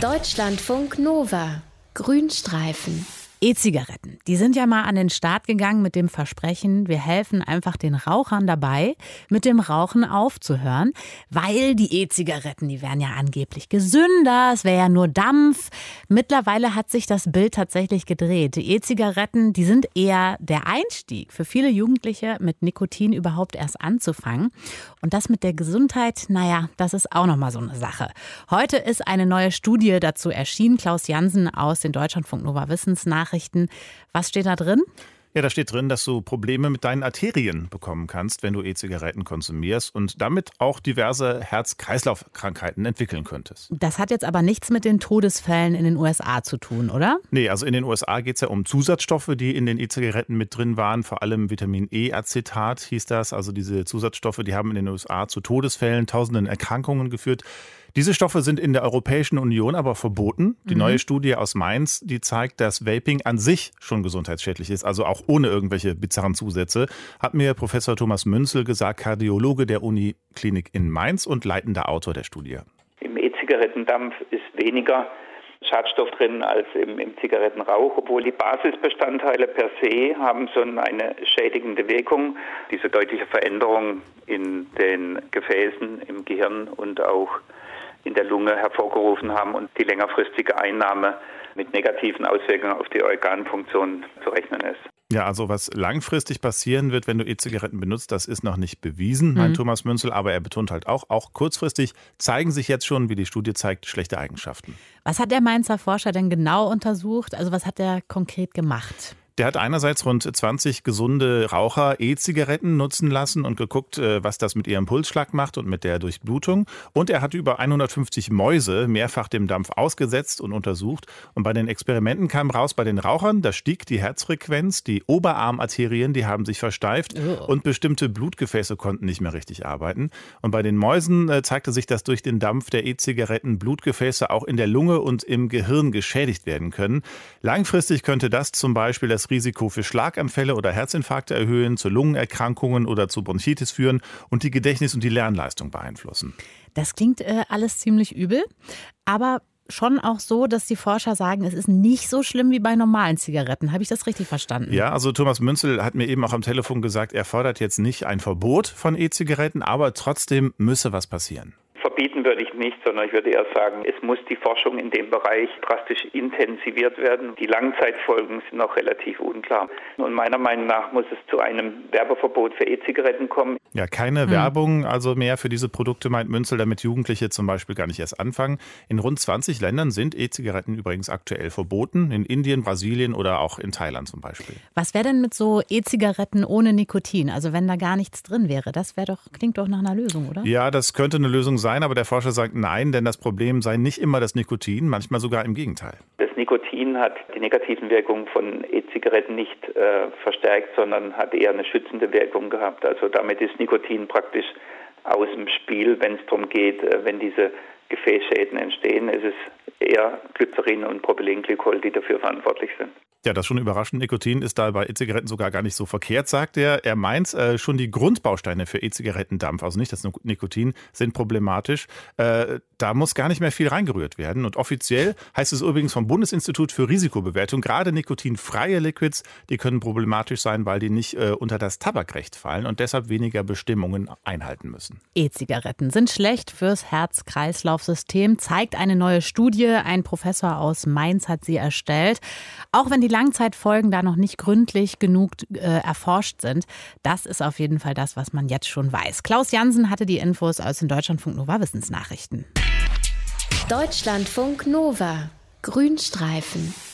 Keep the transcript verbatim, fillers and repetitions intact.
Deutschlandfunk Nova. Grünstreifen. E-Zigaretten, die sind ja mal an den Start gegangen mit dem Versprechen, wir helfen einfach den Rauchern dabei, mit dem Rauchen aufzuhören, weil die E-Zigaretten, die wären ja angeblich gesünder, es wäre ja nur Dampf. Mittlerweile hat sich das Bild tatsächlich gedreht. Die E-Zigaretten, die sind eher der Einstieg für viele Jugendliche, mit Nikotin überhaupt erst anzufangen. Und das mit der Gesundheit, naja, das ist auch nochmal so eine Sache. Heute ist eine neue Studie dazu erschienen. Klaus Jansen aus den Deutschlandfunk Nova Wissensnachrichten. Was steht da drin? Ja, da steht drin, dass du Probleme mit deinen Arterien bekommen kannst, wenn du E-Zigaretten konsumierst und damit auch diverse Herz-Kreislauf-Krankheiten entwickeln könntest. Das hat jetzt aber nichts mit den Todesfällen in den U S A zu tun, oder? Nee, also in den U S A geht es ja um Zusatzstoffe, die in den E-Zigaretten mit drin waren. Vor allem Vitamin E-Acetat hieß das. Also diese Zusatzstoffe, die haben in den U S A zu Todesfällen, tausenden Erkrankungen geführt. Diese Stoffe sind in der Europäischen Union aber verboten. Die mhm. neue Studie aus Mainz, die zeigt, dass Vaping an sich schon gesundheitsschädlich ist, also auch ohne irgendwelche bizarren Zusätze, hat mir Professor Thomas Münzel gesagt, Kardiologe der Uniklinik in Mainz und leitender Autor der Studie. Im E-Zigarettendampf ist weniger Schadstoff drin als im, im Zigarettenrauch, obwohl die Basisbestandteile per se haben schon eine schädigende Wirkung. Diese deutliche Veränderung in den Gefäßen, im Gehirn und auch in der Lunge hervorgerufen haben und die längerfristige Einnahme mit negativen Auswirkungen auf die Organfunktion zu rechnen ist. Ja, also was langfristig passieren wird, wenn du E-Zigaretten benutzt, das ist noch nicht bewiesen, meint mhm. Thomas Münzel. Aber er betont halt auch, auch kurzfristig zeigen sich jetzt schon, wie die Studie zeigt, schlechte Eigenschaften. Was hat der Mainzer Forscher denn genau untersucht? Also was hat er konkret gemacht? Der hat einerseits rund zwanzig gesunde Raucher E-Zigaretten nutzen lassen und geguckt, was das mit ihrem Pulsschlag macht und mit der Durchblutung. Und er hat über hundertfünfzig Mäuse mehrfach dem Dampf ausgesetzt und untersucht. Und bei den Experimenten kam raus, bei den Rauchern, da stieg die Herzfrequenz, die Oberarmarterien, die haben sich versteift oh. und bestimmte Blutgefäße konnten nicht mehr richtig arbeiten. Und bei den Mäusen äh, zeigte sich, dass durch den Dampf der E-Zigaretten Blutgefäße auch in der Lunge und im Gehirn geschädigt werden können. Langfristig könnte das zum Beispiel das Risiko für Schlaganfälle oder Herzinfarkte erhöhen, zu Lungenerkrankungen oder zu Bronchitis führen und die Gedächtnis- und die Lernleistung beeinflussen. Das klingt äh, alles ziemlich übel, aber schon auch so, dass die Forscher sagen, es ist nicht so schlimm wie bei normalen Zigaretten. Habe ich das richtig verstanden? Ja, also Thomas Münzel hat mir eben auch am Telefon gesagt, er fordert jetzt nicht ein Verbot von E-Zigaretten, aber trotzdem müsse was passieren. Verbieten würde ich nicht, sondern ich würde eher sagen, es muss die Forschung in dem Bereich drastisch intensiviert werden. Die Langzeitfolgen sind noch relativ unklar. Und meiner Meinung nach muss es zu einem Werbeverbot für E-Zigaretten kommen. Ja, keine hm. Werbung also mehr für diese Produkte, meint Münzel, damit Jugendliche zum Beispiel gar nicht erst anfangen. In rund zwanzig Ländern sind E-Zigaretten übrigens aktuell verboten. In Indien, Brasilien oder auch in Thailand zum Beispiel. Was wäre denn mit so E-Zigaretten ohne Nikotin? Also wenn da gar nichts drin wäre, das wäre doch, klingt doch nach einer Lösung, oder? Ja, das könnte eine Lösung sein. Aber der Forscher sagt nein, denn das Problem sei nicht immer das Nikotin, manchmal sogar im Gegenteil. Das Nikotin hat die negativen Wirkungen von E-Zigaretten nicht äh, verstärkt, sondern hat eher eine schützende Wirkung gehabt. Also damit ist Nikotin praktisch aus dem Spiel, wenn es darum geht, äh, wenn diese Gefäßschäden entstehen. Es ist eher Glycerin und Propylenglykol, die dafür verantwortlich sind. Ja, das ist schon überraschend. Nikotin ist da bei E-Zigaretten sogar gar nicht so verkehrt, sagt er. Er meint, äh, schon die Grundbausteine für E-Zigarettendampf, also nicht das Nikotin, sind problematisch. Äh, da muss gar nicht mehr viel reingerührt werden. Und offiziell heißt es übrigens vom Bundesinstitut für Risikobewertung, gerade nikotinfreie Liquids, die können problematisch sein, weil die nicht äh, unter das Tabakrecht fallen und deshalb weniger Bestimmungen einhalten müssen. E-Zigaretten sind schlecht fürs Herz-Kreislauf-System, zeigt eine neue Studie. Ein Professor aus Mainz hat sie erstellt. Auch wenn die Langzeitfolgen da noch nicht gründlich genug äh, erforscht sind. Das ist auf jeden Fall das, was man jetzt schon weiß. Klaus Jansen hatte die Infos aus den Deutschlandfunk Nova Wissensnachrichten. Deutschlandfunk Nova. Grünstreifen.